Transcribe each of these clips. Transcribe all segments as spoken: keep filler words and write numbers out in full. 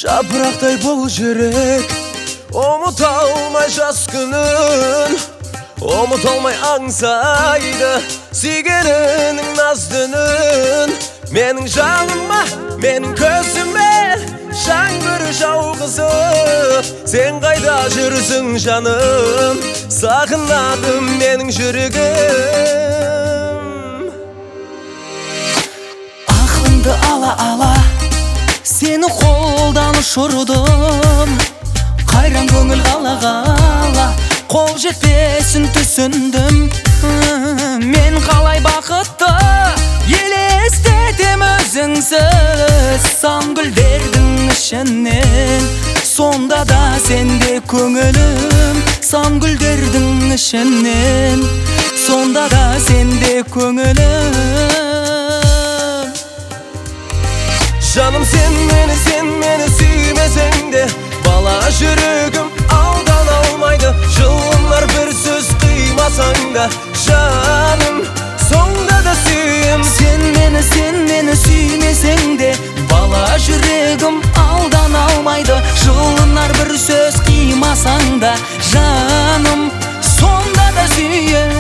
Жапырақтай бұл жүрек ұмыта алмай жас күнін, ұмыта алмай аңсайды сүйгенінің назды үнін. Менің жаныма, менің көзіме жаңбыр жауғызы, сен қайда жүрсің жаным, сағынадым менің жүрегім. Ақылыңды ала-ала сені қолдан ұшырдым, қайран көңіл қала-қала қол жетпесін түсіндім. Мен қалай бақытты елестетем өзіңсіз, сан гүлдердің ішінен, сонда да сенде көңілім. Сан гүлдердің ішінен, сонда да сенде көңілім. Жаным сен мені, сен мені сүймесең де, бала жүрегім алдан алмайды. Жылынар бір сөз қимасаң да, жаным сонда да сүйем. Сен мені, сен мені сүймесең де, бала жүрегім алдан алмайды. Жылынар бір сөз қимасаң да, жаным сонда да сүйем.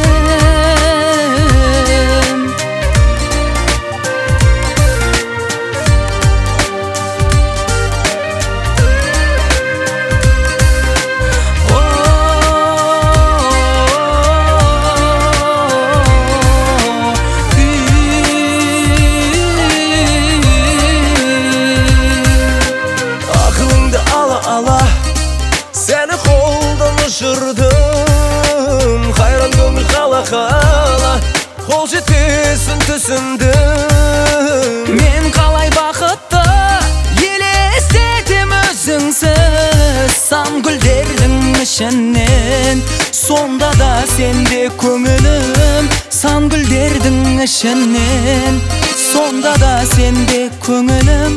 Seni қолдан ұшырдым, қайран көңіл қала-қала қол жетпесін түсіндім. Мен қалай бақытты елестетем өзіңсіз, сан гүлдердің ішінен, сонда да сенде көңілім. Сан гүлдердің ішінен, сонда да сенде көңілім.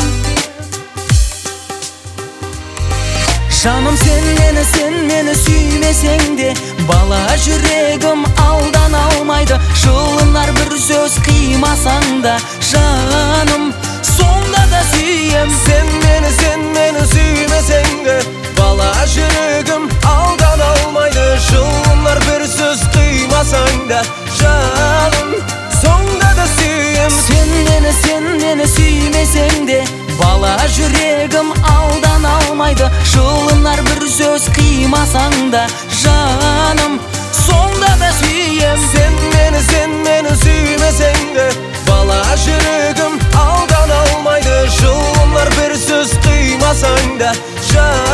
Жаным сен мені, сен мені сүймесең де, бала жүрегім алдан алмайды. Жылынар бір сөз қимасаң да, жаным сонда да сүйем. Сен мені, сен мені сүймесең де, бала жүрегім алдан алмайды. Жылынар бір сөз қимасаң да, жаным сонда да сүйем. Сен мені, сен мені сүймесең де, бала жүрегім алдан алмайды. Жылынар бір сөз қимасаң да, жаным сонда да сүйем. Сен мені, сен мені сүймесең де, бала жүрегім алдан алмайды. Жылынар бір сөз қимасаң да, жаным